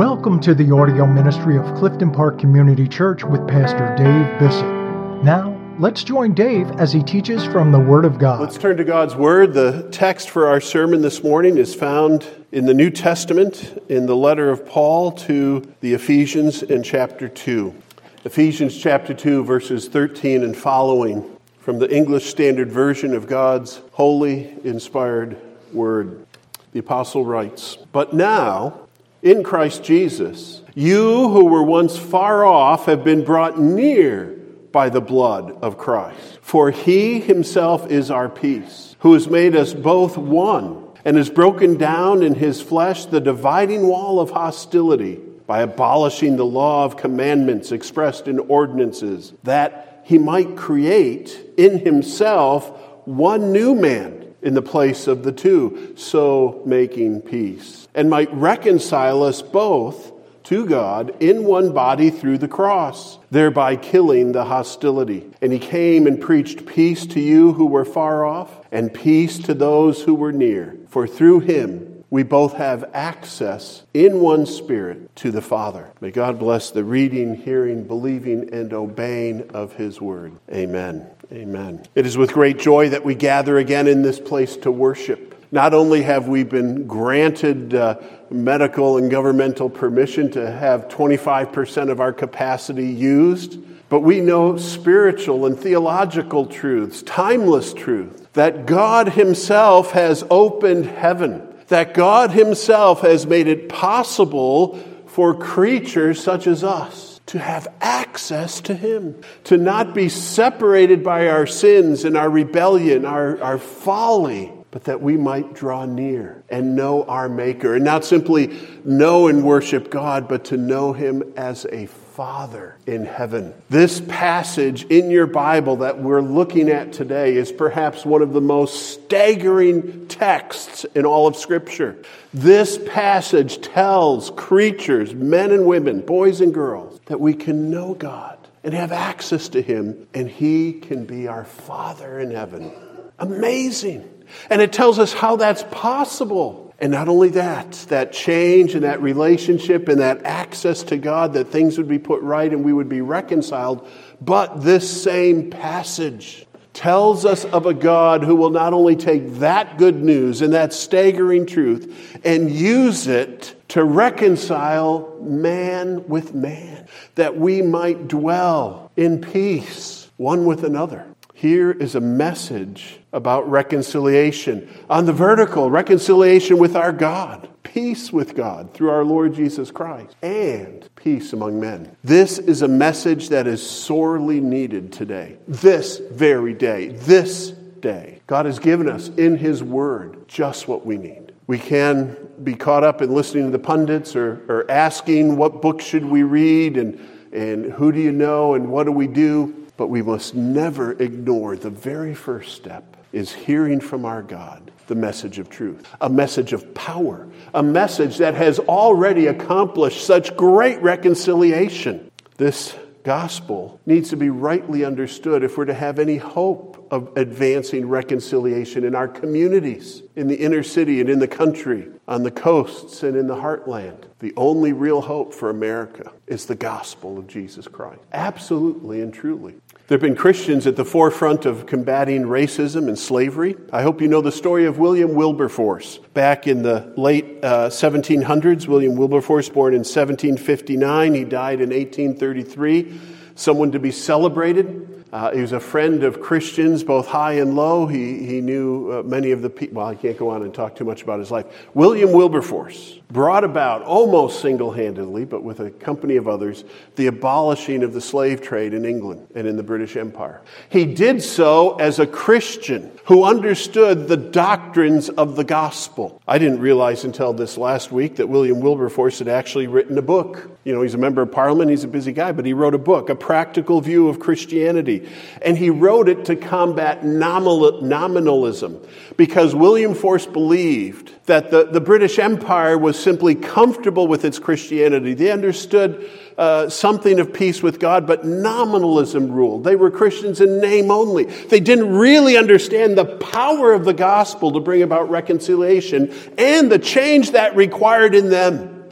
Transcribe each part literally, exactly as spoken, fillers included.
Welcome to the audio ministry of Clifton Park Community Church with Pastor Dave Bissett. Now, let's join Dave as he teaches from the Word of God. Let's turn to God's Word. The text for our sermon this morning is found in the New Testament, in the letter of Paul to the Ephesians in chapter two. Ephesians chapter two, verses thirteen and following, from the English Standard Version of God's holy, inspired Word. The apostle writes, "But now, in Christ Jesus, you who were once far off have been brought near by the blood of Christ. For he himself is our peace, who has made us both one, and has broken down in his flesh the dividing wall of hostility by abolishing the law of commandments expressed in ordinances, that he might create in himself one new man in the place of the two, so making peace, and might reconcile us both to God in one body through the cross, thereby killing the hostility. And he came and preached peace to you who were far off, and peace to those who were near. For through him we both have access in one Spirit to the Father." May God bless the reading, hearing, believing, and obeying of his word. Amen. Amen. It is with great joy that we gather again in this place to worship. Not only have we been granted uh, medical and governmental permission to have twenty-five percent of our capacity used, but we know spiritual and theological truths, timeless truth, that God himself has opened heaven, that God himself has made it possible for creatures such as us to have access to him, to not be separated by our sins and our rebellion, our, our folly, but that we might draw near and know our Maker, and not simply know and worship God, but to know him as a Father in heaven. This passage in your Bible that we're looking at today is perhaps one of the most staggering texts in all of Scripture. This passage tells creatures, men and women, boys and girls, that we can know God and have access to him, and he can be our Father in heaven. Amazing. And it tells us how that's possible. And not only that, that change and that relationship and that access to God, that things would be put right and we would be reconciled, but this same passage tells us of a God who will not only take that good news and that staggering truth and use it to reconcile man with man, that we might dwell in peace one with another. Here is a message about reconciliation. On the vertical, reconciliation with our God, peace with God through our Lord Jesus Christ, and peace among men. This is a message that is sorely needed today, this very day, this day. God has given us in his word just what we need. We can be caught up in listening to the pundits or, or asking what book should we read and, and who do you know and what do we do? But we must never ignore the very first step is hearing from our God the message of truth, a message of power, a message that has already accomplished such great reconciliation. This gospel needs to be rightly understood if we're to have any hope of advancing reconciliation in our communities, in the inner city and in the country, on the coasts and in the heartland. The only real hope for America is the gospel of Jesus Christ. Absolutely and truly. There have been Christians at the forefront of combating racism and slavery. I hope you know the story of William Wilberforce. Back in the late uh, seventeen hundreds, William Wilberforce, born in seventeen fifty-nine, he died in eighteen thirty-three. Someone to be celebrated. Uh, he was a friend of Christians, both high and low. He he knew uh, many of the people. Well, I can't go on and talk too much about his life. William Wilberforce brought about, almost single-handedly, but with a company of others, the abolishing of the slave trade in England and in the British Empire. He did so as a Christian who understood the doctrines of the gospel. I didn't realize until this last week that William Wilberforce had actually written a book. You know, he's a member of Parliament, he's a busy guy, but he wrote a book, A Practical View of Christianity. And he wrote it to combat nominal, nominalism, because William Force believed that the, the British Empire was simply comfortable with its Christianity. They understood uh, something of peace with God, but nominalism ruled. They were Christians in name only. They didn't really understand the power of the gospel to bring about reconciliation and the change that required in them.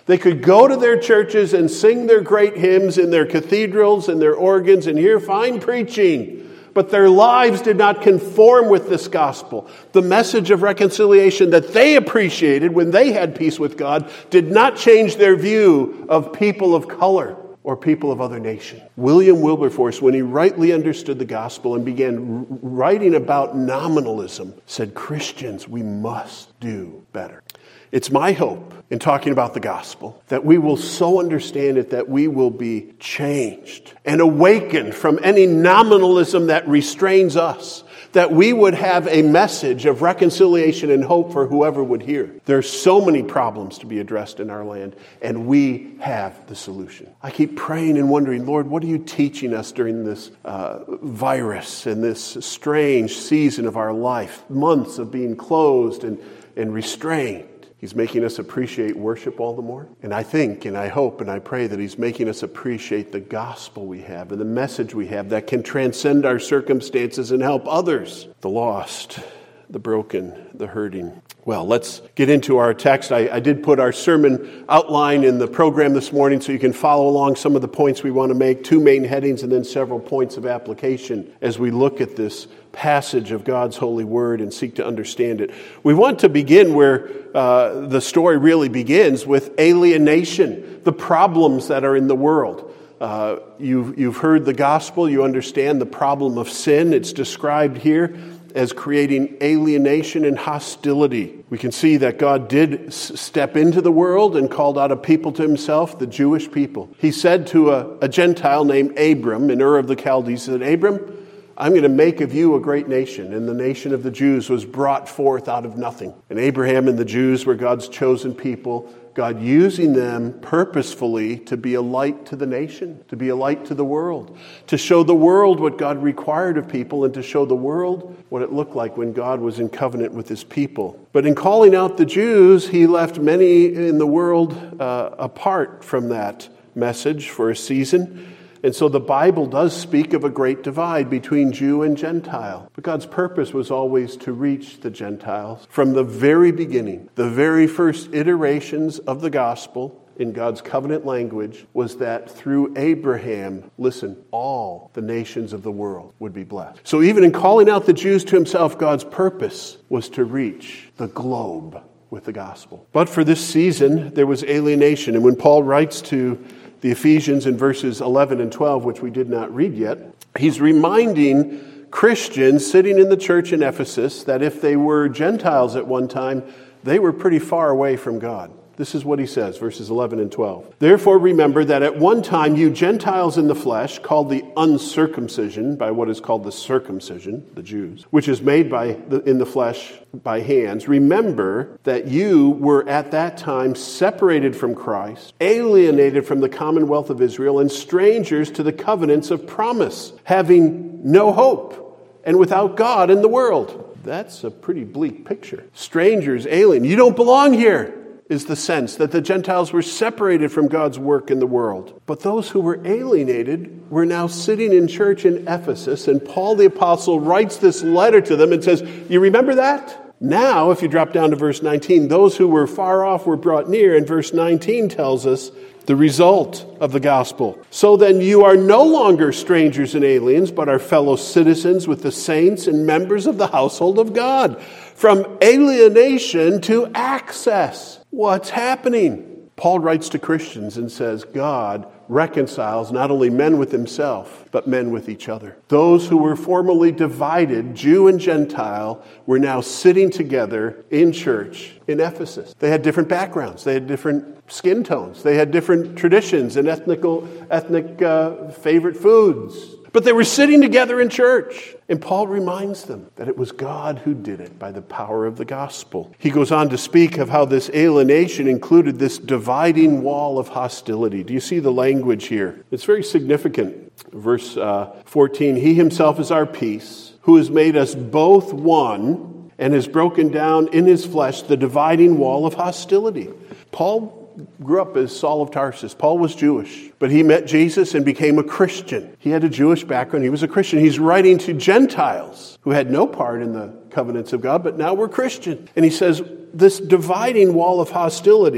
They could go to their churches and sing their great hymns in their cathedrals and their organs and hear fine preaching, but their lives did not conform with this gospel. The message of reconciliation that they appreciated when they had peace with God did not change their view of people of color or people of other nations. William Wilberforce, when he rightly understood the gospel and began writing about nominalism, said, Christians, we must do better. It's my hope in talking about the gospel that we will so understand it that we will be changed and awakened from any nominalism that restrains us, that we would have a message of reconciliation and hope for whoever would hear. There's so many problems to be addressed in our land, and we have the solution. I keep praying and wondering, Lord, what are you teaching us during this uh, virus and this strange season of our life, months of being closed and, and restrained? He's making us appreciate worship all the more. And I think and I hope and I pray that he's making us appreciate the gospel we have and the message we have that can transcend our circumstances and help others, the lost, the broken, the hurting. Well, let's get into our text. I, I did put our sermon outline in the program this morning so you can follow along some of the points we want to make, two main headings and then several points of application as we look at this passage of God's holy word and seek to understand it. We want to begin where uh, the story really begins, with alienation, the problems that are in the world. Uh, you've, you've heard the gospel, you understand the problem of sin. It's described here as creating alienation and hostility. We can see that God did s- step into the world and called out a people to himself, the Jewish people. He said to a, a Gentile named Abram in Ur of the Chaldees, he said, Abram, I'm going to make of you a great nation. And the nation of the Jews was brought forth out of nothing. And Abraham and the Jews were God's chosen people, God using them purposefully to be a light to the nation, to be a light to the world, to show the world what God required of people and to show the world what it looked like when God was in covenant with his people. But in calling out the Jews, he left many in the world uh, apart from that message for a season. And so the Bible does speak of a great divide between Jew and Gentile. But God's purpose was always to reach the Gentiles. From the very beginning, the very first iterations of the gospel in God's covenant language was that through Abraham, listen, all the nations of the world would be blessed. So even in calling out the Jews to himself, God's purpose was to reach the globe with the gospel. But for this season, there was alienation. And when Paul writes to the Ephesians in verses eleven and twelve, which we did not read yet, he's reminding Christians sitting in the church in Ephesus that if they were Gentiles at one time, they were pretty far away from God. This is what he says, verses eleven and twelve. Therefore remember that at one time you Gentiles in the flesh, called the uncircumcision by what is called the circumcision, the Jews, which is made by the, in the flesh by hands, remember that you were at that time separated from Christ, alienated from the commonwealth of Israel, and strangers to the covenants of promise, having no hope and without God in the world. That's a pretty bleak picture. Strangers, alien. You don't belong here, is the sense that the Gentiles were separated from God's work in the world. But those who were alienated were now sitting in church in Ephesus, and Paul the Apostle writes this letter to them and says, you remember that? Now, if you drop down to verse nineteen, those who were far off were brought near, and verse nineteen tells us the result of the gospel. So then you are no longer strangers and aliens, but are fellow citizens with the saints and members of the household of God. From alienation to access. What's happening? Paul writes to Christians and says, God reconciles not only men with himself, but men with each other. Those who were formerly divided, Jew and Gentile, were now sitting together in church in Ephesus. They had different backgrounds. They had different skin tones. They had different traditions and ethnical, ethnic uh, favorite foods. But they were sitting together in church. And Paul reminds them that it was God who did it by the power of the gospel. He goes on to speak of how this alienation included this dividing wall of hostility. Do you see the language here? It's very significant. Verse uh, fourteen, he himself is our peace, who has made us both one and has broken down in his flesh the dividing wall of hostility. Paul grew up as Saul of Tarsus. Paul was Jewish, but he met Jesus and became a Christian. He had a Jewish background. He was a Christian. He's writing to Gentiles who had no part in the covenants of God, but now were Christian. And he says, this dividing wall of hostility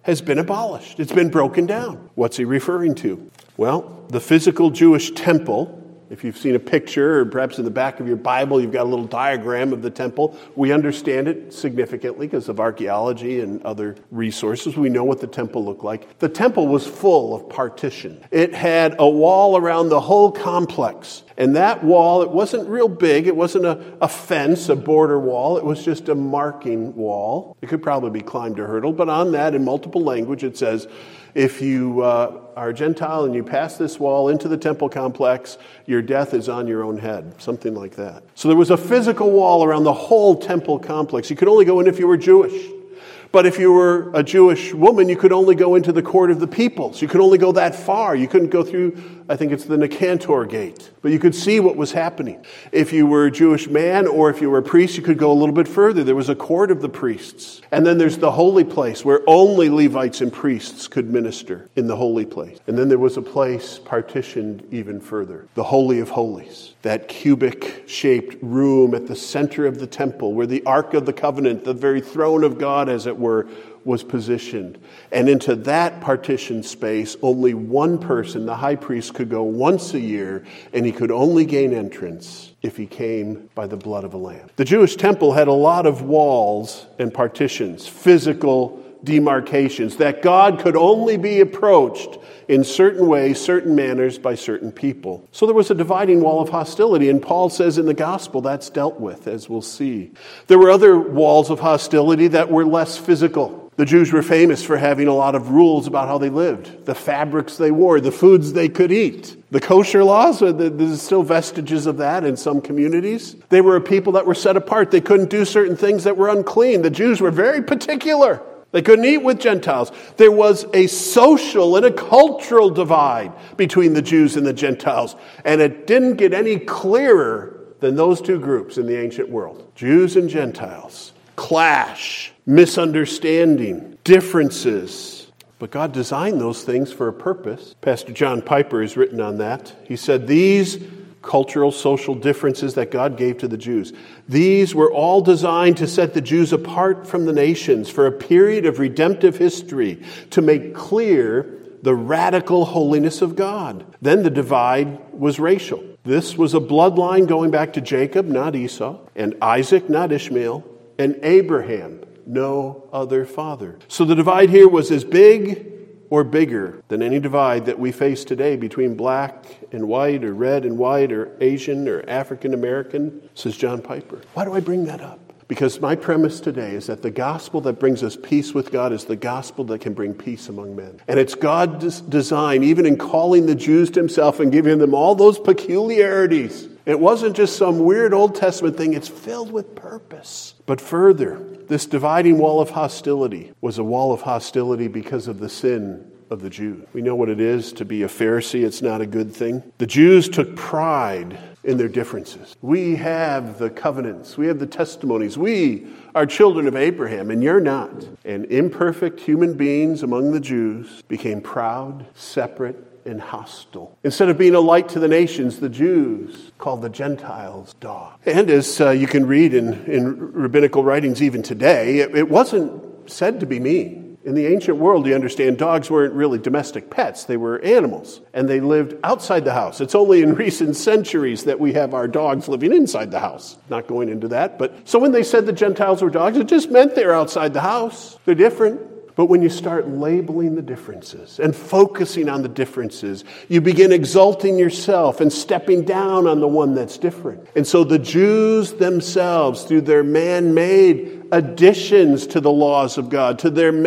has been abolished. It's been broken down. What's he referring to? Well, the physical Jewish temple. If you've seen a picture, or perhaps in the back of your Bible, you've got a little diagram of the temple. We understand it significantly because of archaeology and other resources. We know what the temple looked like. The temple was full of partition. It had a wall around the whole complex. And that wall, it wasn't real big. It wasn't a, a fence, a border wall. It was just a marking wall. It could probably be climbed or hurdled. But on that, in multiple language, it says, if you uh, are a Gentile and you pass this wall into the temple complex, your death is on your own head. Something like that. So there was a physical wall around the whole temple complex. You could only go in if you were Jewish. But if you were a Jewish woman, you could only go into the court of the peoples. You could only go that far. You couldn't go through, I think it's the Nicanor gate. But you could see what was happening. If you were a Jewish man or if you were a priest, you could go a little bit further. There was a court of the priests. And then there's the holy place where only Levites and priests could minister in the holy place. And then there was a place partitioned even further, the Holy of Holies, that cubic-shaped room at the center of the temple where the Ark of the Covenant, the very throne of God, as it were, was positioned. And into that partitioned space, only one person, the high priest, could go once a year, and he could only gain entrance if he came by the blood of a lamb. The Jewish temple had a lot of walls and partitions, physical demarcations, that God could only be approached in certain ways, certain manners, by certain people. So there was a dividing wall of hostility, and Paul says in the gospel that's dealt with, as we'll see. There were other walls of hostility that were less physical. The Jews were famous for having a lot of rules about how they lived, the fabrics they wore, the foods they could eat. The kosher laws, there's still vestiges of that in some communities. They were a people that were set apart. They couldn't do certain things that were unclean. The Jews were very particular. They couldn't eat with Gentiles. There was a social and a cultural divide between the Jews and the Gentiles, and it didn't get any clearer than those two groups in the ancient world. Jews and Gentiles. Clash, misunderstanding, differences. But God designed those things for a purpose. Pastor John Piper has written on that. He said, these cultural, social differences that God gave to the Jews, these were all designed to set the Jews apart from the nations for a period of redemptive history, to make clear the radical holiness of God. Then the divide was racial. This was a bloodline going back to Jacob, not Esau, and Isaac, not Ishmael, and Abraham, no other father. So the divide here was as big or bigger than any divide that we face today between black and white, or red and white, or Asian or African American, says John Piper. Why do I bring that up? Because my premise today is that the gospel that brings us peace with God is the gospel that can bring peace among men. And it's God's design, even in calling the Jews to himself and giving them all those peculiarities. It wasn't just some weird Old Testament thing. It's filled with purpose. But further, this dividing wall of hostility was a wall of hostility because of the sin of the Jews. We know what it is to be a Pharisee. It's not a good thing. The Jews took pride in their differences. We have the covenants. We have the testimonies. We are children of Abraham, and you're not. And imperfect human beings among the Jews became proud, separate, and hostile. Instead of being a light to the nations, the Jews called the Gentiles dogs. And as uh, you can read in, in rabbinical writings even today, it, it wasn't said to be mean. In the ancient world, you understand, dogs weren't really domestic pets. They were animals, and they lived outside the house. It's only in recent centuries that we have our dogs living inside the house. Not going into that, but so when they said the Gentiles were dogs, it just meant they're outside the house. They're different. But when you start labeling the differences and focusing on the differences, you begin exalting yourself and stepping down on the one that's different. And so the Jews themselves, through their man-made additions to the laws of God, to their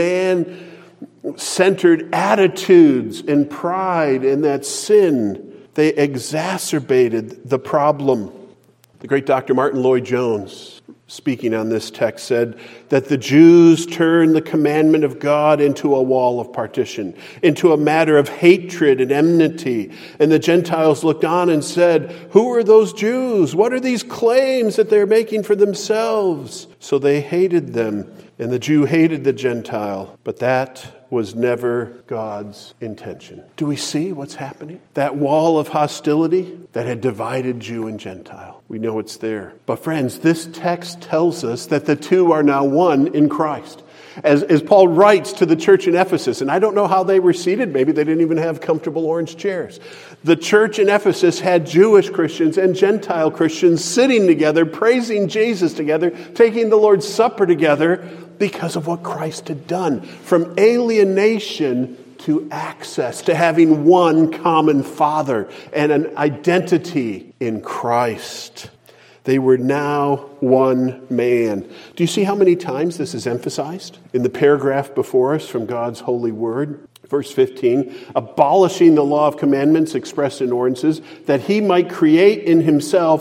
man-centered attitudes and pride and that sin, they exacerbated the problem. The great Doctor Martin Lloyd-Jones, speaking on this text, said that the Jews turned the commandment of God into a wall of partition, into a matter of hatred and enmity. And the Gentiles looked on and said, who are those Jews? What are these claims that they're making for themselves? So they hated them, and the Jew hated the Gentile. But that was never God's intention. Do we see what's happening? That wall of hostility that had divided Jew and Gentile. We know it's there. But friends, this text tells us that the two are now one in Christ. As, as Paul writes to the church in Ephesus, and I don't know how they were seated. Maybe they didn't even have comfortable orange chairs. The church in Ephesus had Jewish Christians and Gentile Christians sitting together, praising Jesus together, taking the Lord's Supper together because of what Christ had done. From alienation to access, to having one common Father and an identity in Christ. They were now one man. Do you see how many times this is emphasized? In the paragraph before us from God's holy word, verse fifteen, abolishing the law of commandments expressed in ordinances, that he might create in himself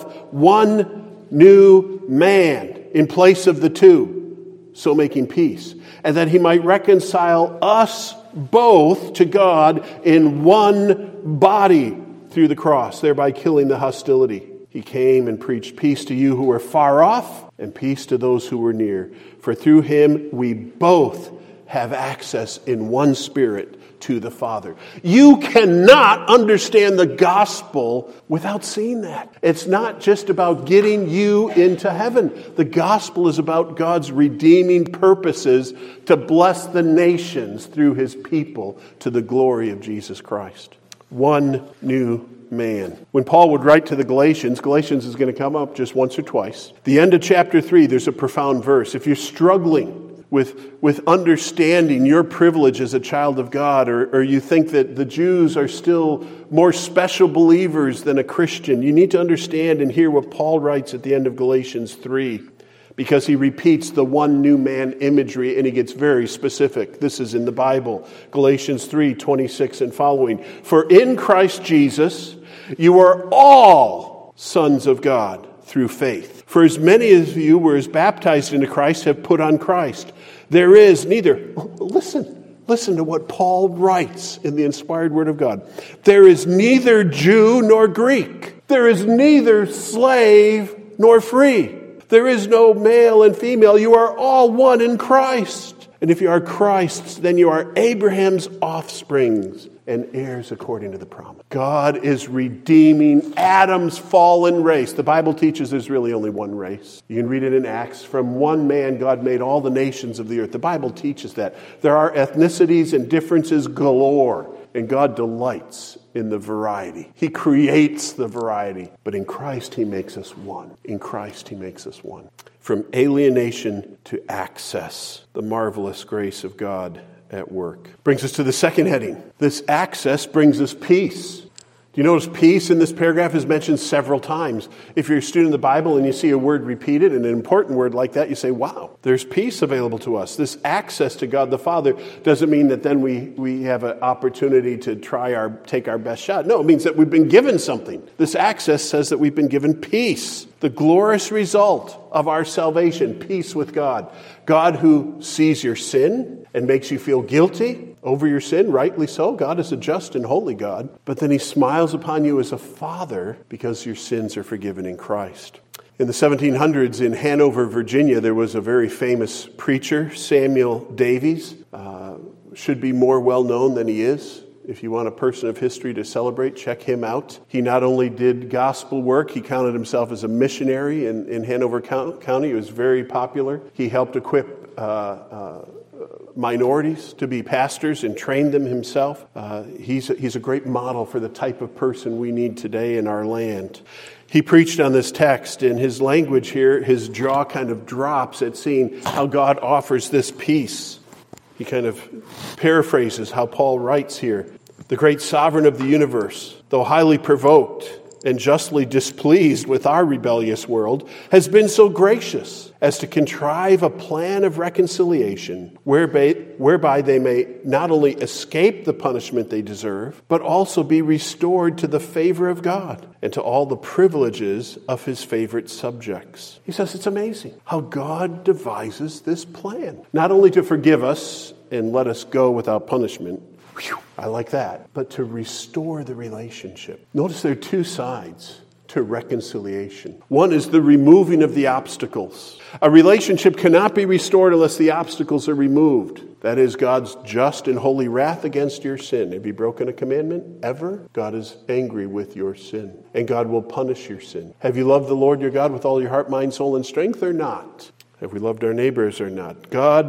one new man in place of the two, so making peace, and that he might reconcile us both to God in one body through the cross, thereby killing the hostility. He came and preached peace to you who were far off and peace to those who were near. For through him we both have access in one spirit to the Father. You cannot understand the gospel without seeing that. It's not just about getting you into heaven. The gospel is about God's redeeming purposes to bless the nations through his people to the glory of Jesus Christ. One new man. When Paul would write to the Galatians, Galatians is going to come up just once or twice. The end of chapter three, there's a profound verse. If you're struggling with, with understanding your privilege as a child of God, or, or you think that the Jews are still more special believers than a Christian, you need to understand and hear what Paul writes at the end of Galatians three. Because he repeats the one new man imagery and he gets very specific. This is in the Bible. Galatians three, twenty-six and following. For in Christ Jesus, you are all sons of God through faith. For as many of you were as baptized into Christ have put on Christ. There is neither, listen, listen to what Paul writes in the inspired word of God. There is neither Jew nor Greek. There is neither slave nor free. There is no male and female. You are all one in Christ. And if you are Christ's, then you are Abraham's offsprings and heirs according to the promise. God is redeeming Adam's fallen race. The Bible teaches there's really only one race. You can read it in Acts. From one man, God made all the nations of the earth. The Bible teaches that. There are ethnicities and differences galore. And God delights in the variety. He creates the variety. But in Christ, he makes us one. In Christ, he makes us one. From alienation to access, the marvelous grace of God at work. Brings us to the second heading. This access brings us peace. Do you notice peace in this paragraph is mentioned several times? If you're a student of the Bible and you see a word repeated, and an important word like that, you say, wow, there's peace available to us. This access to God the Father doesn't mean that then we, we have an opportunity to try our, take our best shot. No, it means that we've been given something. This access says that we've been given peace. The glorious result of our salvation, peace with God. God who sees your sin and makes you feel guilty over your sin, rightly so. God is a just and holy God. But then he smiles upon you as a father because your sins are forgiven in Christ. In the seventeen hundreds in Hanover, Virginia, there was a very famous preacher, Samuel Davies. Uh, should be more well known than he is. If you want a person of history to celebrate, check him out. He not only did gospel work, he counted himself as a missionary in, in Hanover County. He was very popular. He helped equip uh, uh, minorities to be pastors and trained them himself. Uh, he's, a, he's a great model for the type of person we need today in our land. He preached on this text. In his language here, his jaw kind of drops at seeing how God offers this peace. He kind of paraphrases how Paul writes here. The great sovereign of the universe, though highly provoked and justly displeased with our rebellious world, has been so gracious as to contrive a plan of reconciliation whereby, whereby they may not only escape the punishment they deserve, but also be restored to the favor of God and to all the privileges of his favorite subjects. He says it's amazing how God devises this plan, not only to forgive us and let us go without punishment. Whew, I like that. But to restore the relationship. Notice there are two sides to reconciliation. One is the removing of the obstacles. A relationship cannot be restored unless the obstacles are removed. That is God's just and holy wrath against your sin. Have you broken a commandment ever? God is angry with your sin, and God will punish your sin. Have you loved the Lord your God with all your heart, mind, soul, and strength or not? Have we loved our neighbors or not? God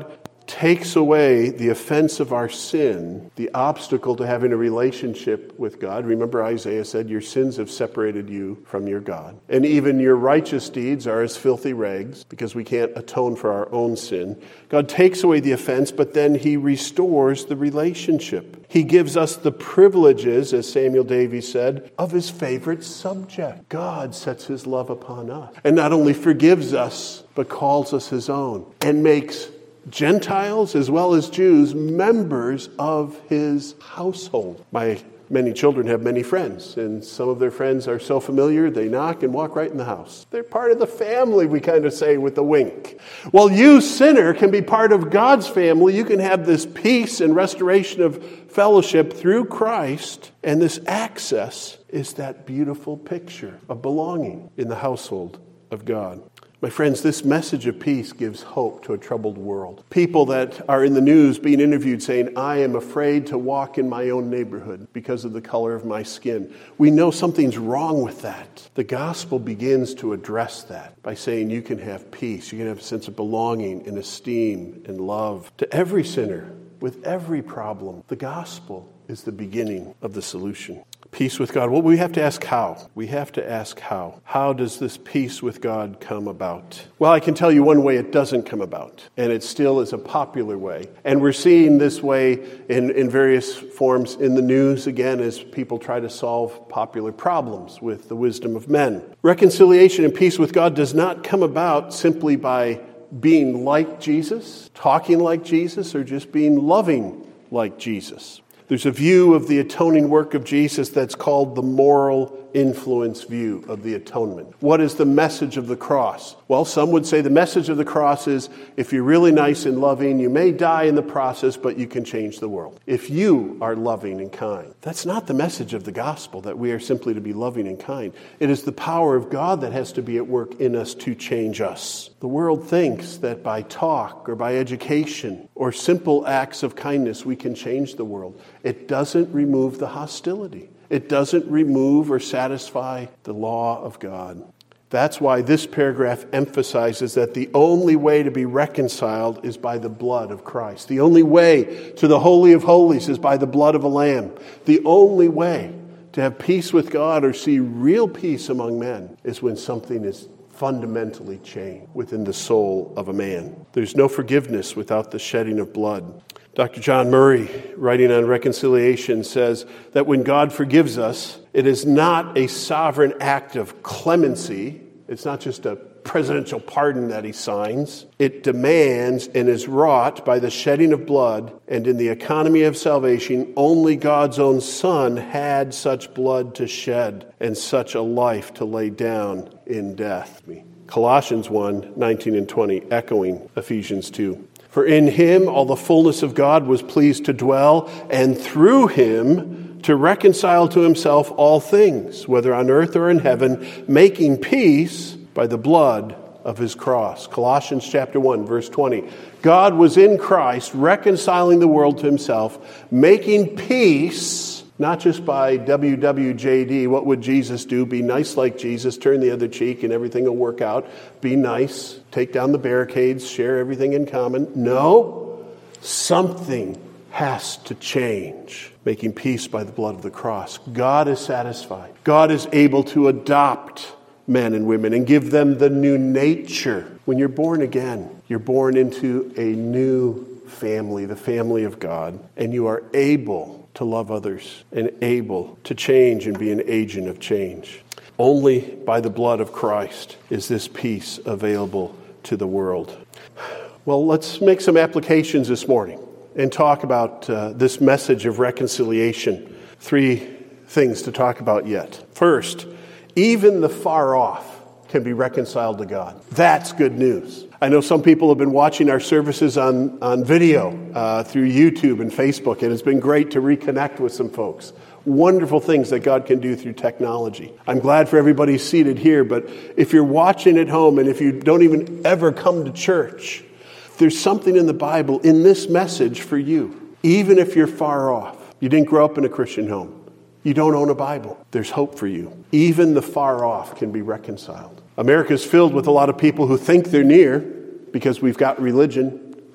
takes away the offense of our sin, the obstacle to having a relationship with God. Remember, Isaiah said, your sins have separated you from your God. And even your righteous deeds are as filthy rags, because we can't atone for our own sin. God takes away the offense, but then he restores the relationship. He gives us the privileges, as Samuel Davies said, of his favorite subject. God sets his love upon us, and not only forgives us, but calls us his own, and makes Gentiles as well as Jews members of his household. My many children have many friends, and some of their friends are so familiar they knock and walk right in the house. They're part of the family, we kind of say with a wink. Well, you, sinner, can be part of God's family. You can have this peace and restoration of fellowship through Christ, and this access is that beautiful picture of belonging in the household of God. My friends, this message of peace gives hope to a troubled world. People that are in the news being interviewed saying, I am afraid to walk in my own neighborhood because of the color of my skin. We know something's wrong with that. The gospel begins to address that by saying you can have peace. You can have a sense of belonging and esteem and love. To every sinner, with every problem, the gospel is the beginning of the solution. Peace with God. Well, we have to ask how. We have to ask how. How does this peace with God come about? Well, I can tell you one way it doesn't come about, and it still is a popular way. And we're seeing this way in, in various forms in the news, again, as people try to solve popular problems with the wisdom of men. Reconciliation and peace with God does not come about simply by being like Jesus, talking like Jesus, or just being loving like Jesus. There's a view of the atoning work of Jesus that's called the moral influence view of the atonement. What is the message of the cross? Well, some would say the message of the cross is if you're really nice and loving, you may die in the process, but you can change the world. If you are loving and kind. That's not the message of the gospel, that we are simply to be loving and kind. It is the power of God that has to be at work in us to change us. The world thinks that by talk or by education or simple acts of kindness we can change the world. It doesn't remove the hostility. It doesn't remove or satisfy the law of God. That's why this paragraph emphasizes that the only way to be reconciled is by the blood of Christ. The only way to the Holy of Holies is by the blood of a lamb. The only way to have peace with God or see real peace among men is when something is fundamentally changed within the soul of a man. There's no forgiveness without the shedding of blood. Doctor John Murray, writing on reconciliation, says that when God forgives us, it is not a sovereign act of clemency. It's not just a presidential pardon that he signs. It demands and is wrought by the shedding of blood, and in the economy of salvation, only God's own Son had such blood to shed and such a life to lay down in death. Colossians one, nineteen and twenty, echoing Ephesians two. For in him all the fullness of God was pleased to dwell, and through him to reconcile to himself all things, whether on earth or in heaven, making peace by the blood of his cross. Colossians chapter one, verse twenty. God was in Christ, reconciling the world to himself, making peace, not just by W W J D, what would Jesus do? Be nice like Jesus, turn the other cheek and everything will work out. Be nice, take down the barricades, share everything in common. No, something has to change. Making peace by the blood of the cross. God is satisfied. God is able to adopt men and women and give them the new nature. When you're born again, you're born into a new family, the family of God, and you are able to love others and able to change and be an agent of change. Only by the blood of Christ is this peace available to the world. Well, let's make some applications this morning and talk about uh, this message of reconciliation. Three things to talk about yet. First, even the far off can be reconciled to God. That's good news. I know some people have been watching our services on, on video uh, through YouTube and Facebook, and it's been great to reconnect with some folks. Wonderful things that God can do through technology. I'm glad for everybody seated here, but if you're watching at home and if you don't even ever come to church, there's something in the Bible, in this message for you. Even if you're far off, you didn't grow up in a Christian home, you don't own a Bible, there's hope for you. Even the far off can be reconciled. America's filled with a lot of people who think they're near because we've got religion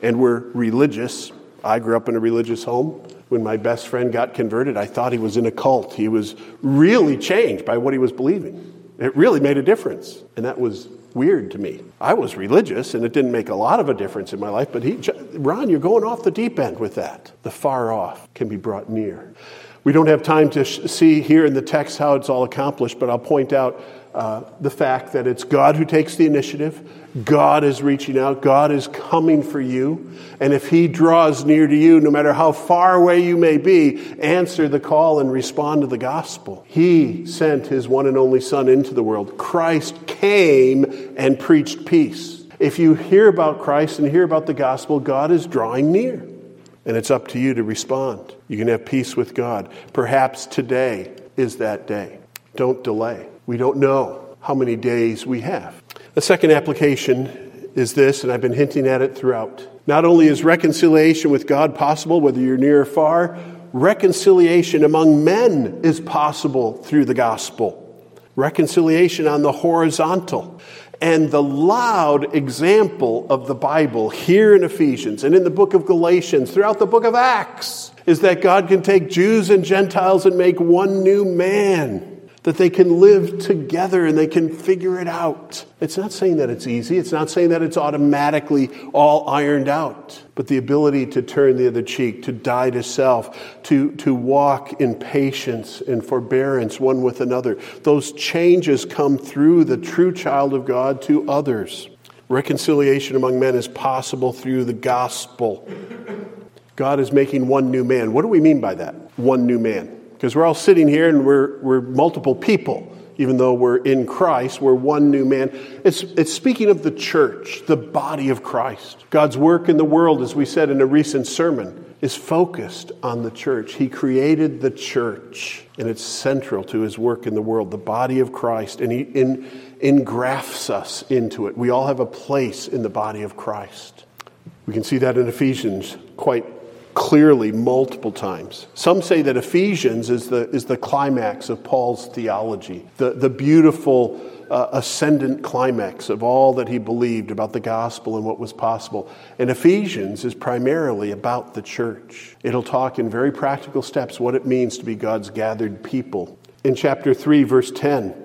and we're religious. I grew up in a religious home. When my best friend got converted, I thought he was in a cult. He was really changed by what he was believing. It really made a difference, and that was weird to me. I was religious, and it didn't make a lot of a difference in my life, but he, Ron, you're going off the deep end with that. The far off can be brought near. We don't have time to sh- see here in the text how it's all accomplished, but I'll point out uh, the fact that it's God who takes the initiative. God is reaching out. God is coming for you. And if he draws near to you, no matter how far away you may be, answer the call and respond to the gospel. He sent his one and only Son into the world. Christ came and preached peace. If you hear about Christ and hear about the gospel, God is drawing near. And it's up to you to respond. You can have peace with God. Perhaps today is that day. Don't delay. We don't know how many days we have. The second application is this, and I've been hinting at it throughout. Not only is reconciliation with God possible, whether you're near or far, reconciliation among men is possible through the gospel. Reconciliation on the horizontal. And the loud example of the Bible here in Ephesians and in the book of Galatians, throughout the book of Acts, is that God can take Jews and Gentiles and make one new man. That they can live together and they can figure it out. It's not saying that it's easy. It's not saying that it's automatically all ironed out. But the ability to turn the other cheek, to die to self, to, to walk in patience and forbearance one with another. Those changes come through the true child of God to others. Reconciliation among men is possible through the gospel. God is making one new man. What do we mean by that? One new man. Because we're all sitting here and we're we're multiple people. Even though we're in Christ, we're one new man. It's, it's speaking of the church, the body of Christ. God's work in the world, as we said in a recent sermon, is focused on the church. He created the church, and it's central to his work in the world, the body of Christ. And he in, engrafts us into it. We all have a place in the body of Christ. We can see that in Ephesians quite clearly multiple times. Some say that Ephesians is the is the climax of Paul's theology, the, the beautiful uh, ascendant climax of all that he believed about the gospel and what was possible. And Ephesians is primarily about the church. It'll talk in very practical steps what it means to be God's gathered people. In chapter three, verse ten,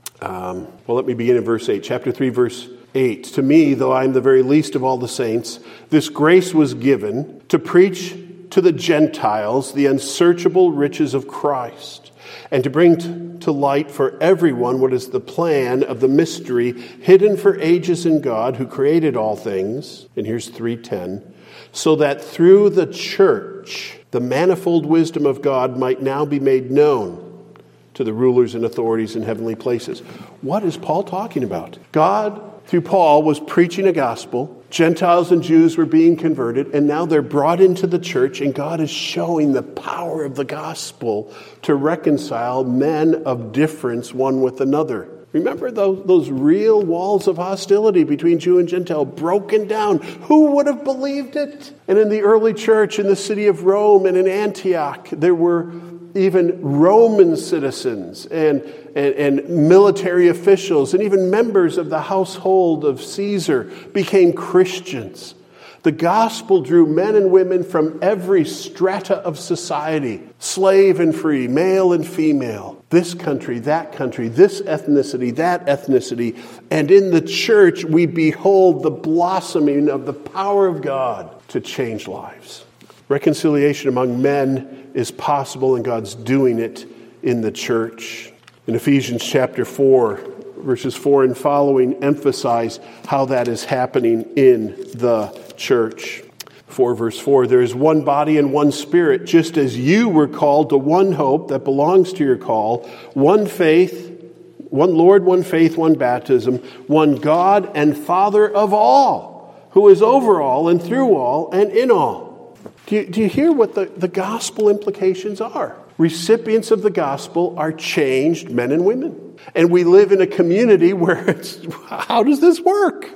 um, well, let me begin in verse eight. Chapter three, verse eight. To me, though I am the very least of all the saints, this grace was given to preach to the Gentiles the unsearchable riches of Christ, and to bring t- to light for everyone what is the plan of the mystery hidden for ages in God who created all things. And here's three ten. So that through the church, the manifold wisdom of God might now be made known to the rulers and authorities in heavenly places. What is Paul talking about? God, through Paul, was preaching a gospel. Gentiles and Jews were being converted, and now they're brought into the church, and God is showing the power of the gospel to reconcile men of difference one with another. Remember those, those real walls of hostility between Jew and Gentile broken down. Who would have believed it? And in the early church, in the city of Rome and in Antioch, there were even Roman citizens and, and, and military officials and even members of the household of Caesar became Christians. The gospel drew men and women from every strata of society, slave and free, male and female, this country, that country, this ethnicity, that ethnicity. And in the church, we behold the blossoming of the power of God to change lives. Reconciliation among men is possible, and God's doing it in the church. In Ephesians chapter four, verses four and following emphasize how that is happening in the church. four verse four, there is one body and one spirit, just as you were called to one hope that belongs to your call, one faith, one Lord, one faith, one baptism, one God and Father of all, who is over all and through all and in all. Do you, do you hear what the, the gospel implications are? Recipients of the gospel are changed men and women. And we live in a community where it's, how does this work?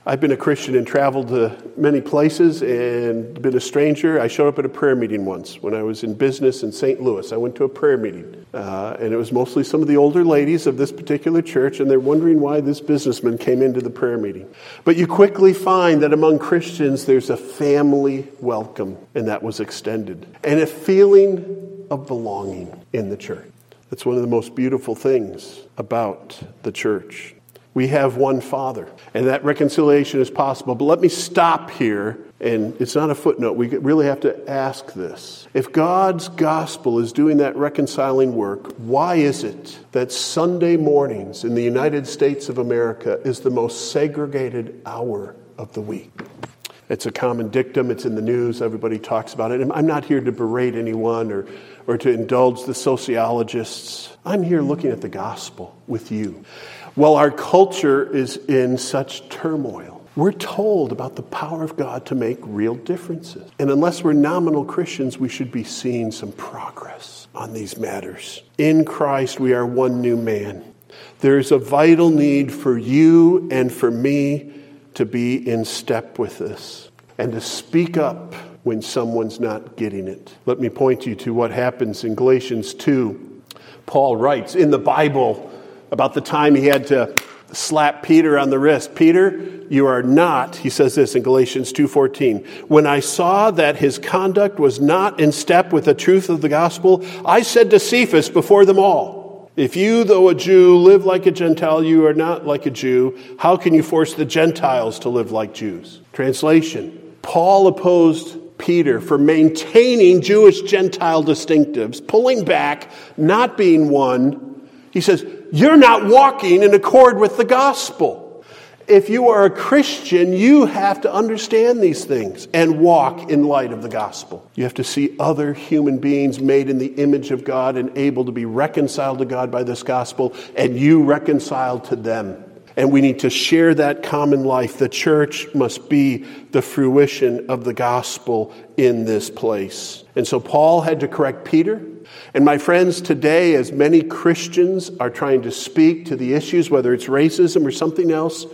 I've been a Christian and traveled to many places and been a stranger. I showed up at a prayer meeting once when I was in business in Saint Louis. I went to a prayer meeting, uh, and it was mostly some of the older ladies of this particular church, and they're wondering why this businessman came into the prayer meeting. But you quickly find that among Christians, there's a family welcome, and that was extended, and a feeling of belonging in the church. That's one of the most beautiful things about the church. We have one Father, and that reconciliation is possible. But let me stop here, and it's not a footnote. We really have to ask this. If God's gospel is doing that reconciling work, why is it that Sunday mornings in the United States of America is the most segregated hour of the week? It's a common dictum. It's in the news. Everybody talks about it. And I'm not here to berate anyone or, or to indulge the sociologists. I'm here looking at the gospel with you. Well, our culture is in such turmoil. We're told about the power of God to make real differences. And unless we're nominal Christians, we should be seeing some progress on these matters. In Christ, we are one new man. There is a vital need for you and for me to be in step with this and to speak up when someone's not getting it. Let me point you to what happens in Galatians two. Paul writes in the Bible about the time he had to slap Peter on the wrist. Peter, you are not, he says this in Galatians two fourteen, when I saw that his conduct was not in step with the truth of the gospel, I said to Cephas before them all, if you, though a Jew, live like a Gentile, you are not like a Jew. How can you force the Gentiles to live like Jews? Translation, Paul opposed Peter for maintaining Jewish-Gentile distinctives, pulling back, not being one. He says, you're not walking in accord with the gospel. If you are a Christian, you have to understand these things and walk in light of the gospel. You have to see other human beings made in the image of God and able to be reconciled to God by this gospel, and you reconciled to them. And we need to share that common life. The church must be the fruition of the gospel in this place. And so Paul had to correct Peter. And my friends, today, as many Christians are trying to speak to the issues, whether it's racism or something else,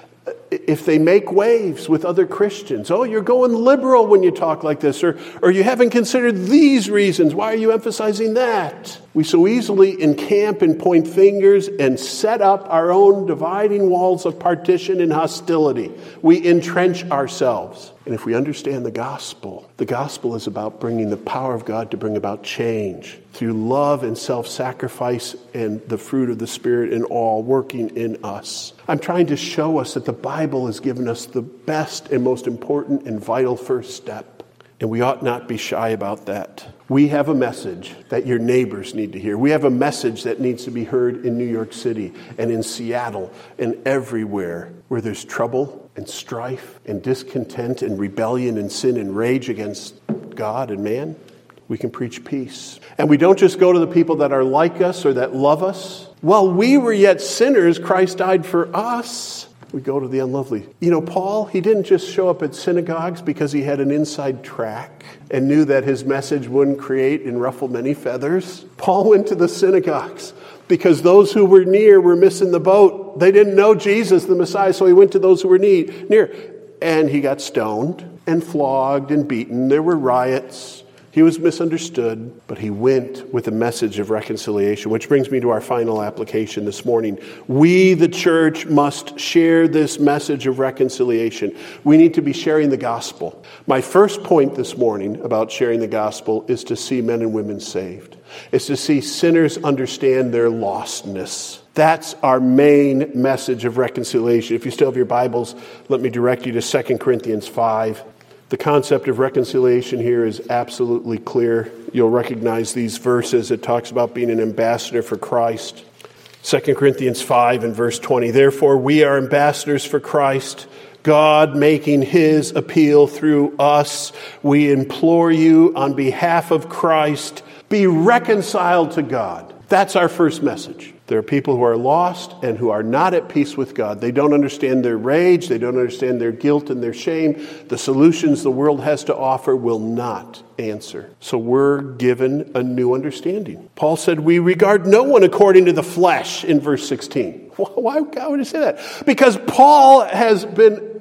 if they make waves with other Christians, oh, you're going liberal when you talk like this, or, or you haven't considered these reasons, why are you emphasizing that? We so easily encamp and point fingers and set up our own dividing walls of partition and hostility. We entrench ourselves. And if we understand the gospel, the gospel is about bringing the power of God to bring about change through love and self-sacrifice and the fruit of the Spirit in all working in us. I'm trying to show us that the Bible has given us the best and most important and vital first step. And we ought not be shy about that. We have a message that your neighbors need to hear. We have a message that needs to be heard in New York City and in Seattle and everywhere where there's trouble and strife and discontent and rebellion and sin and rage against God and man. We can preach peace. And we don't just go to the people that are like us or that love us. While we were yet sinners, Christ died for us. We go to the unlovely. You know, Paul, he didn't just show up at synagogues because he had an inside track and knew that his message wouldn't create and ruffle many feathers. Paul went to the synagogues because those who were near were missing the boat. They didn't know Jesus, the Messiah, so he went to those who were near. And he got stoned and flogged and beaten. There were riots. He was misunderstood, but he went with a message of reconciliation, which brings me to our final application this morning. We, the church, must share this message of reconciliation. We need to be sharing the gospel. My first point this morning about sharing the gospel is to see men and women saved. It's to see sinners understand their lostness. That's our main message of reconciliation. If you still have your Bibles, let me direct you to Second Corinthians five. The concept of reconciliation here is absolutely clear. You'll recognize these verses. It talks about being an ambassador for Christ. Second Corinthians five and verse twenty. Therefore, we are ambassadors for Christ, God making his appeal through us. We implore you on behalf of Christ, be reconciled to God. That's our first message. There are people who are lost and who are not at peace with God. They don't understand their rage. They don't understand their guilt and their shame. The solutions the world has to offer will not answer. So we're given a new understanding. Paul said, we regard no one according to the flesh in verse sixteen. Why would he say that? Because Paul has been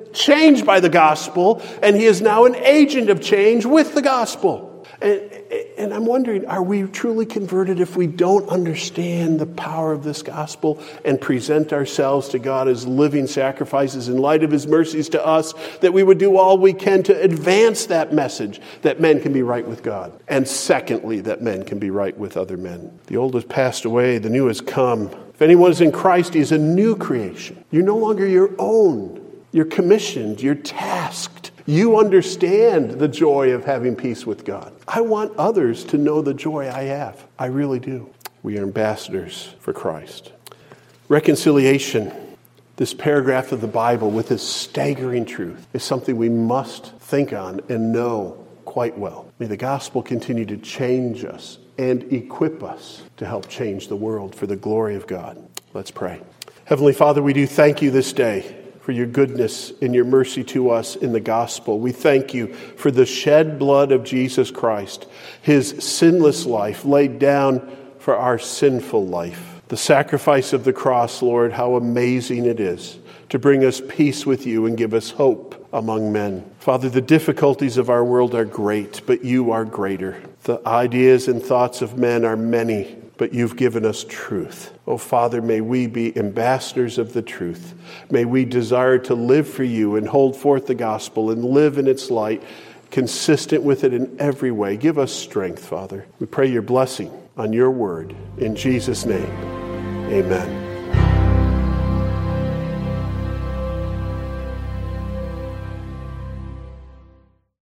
changed by the gospel, and he is now an agent of change with the gospel. And, and I'm wondering, are we truly converted if we don't understand the power of this gospel and present ourselves to God as living sacrifices in light of his mercies to us, that we would do all we can to advance that message that men can be right with God, and secondly, that men can be right with other men. The old has passed away, the new has come. If anyone is in Christ, he is a new creation. You're no longer your own. You're commissioned. You're tasked. You understand the joy of having peace with God. I want others to know the joy I have. I really do. We are ambassadors for Christ. Reconciliation, this paragraph of the Bible with this staggering truth, is something we must think on and know quite well. May the gospel continue to change us and equip us to help change the world for the glory of God. Let's pray. Heavenly Father, we do thank you this day for your goodness and your mercy to us in the gospel. We thank you for the shed blood of Jesus Christ, his sinless life laid down for our sinful life. The sacrifice of the cross, Lord, how amazing it is to bring us peace with you and give us hope among men. Father, the difficulties of our world are great, but you are greater. The ideas and thoughts of men are many, but you've given us truth. Oh, Father, may we be ambassadors of the truth. May we desire to live for you and hold forth the gospel and live in its light, consistent with it in every way. Give us strength, Father. We pray your blessing on your word. In Jesus' name, amen.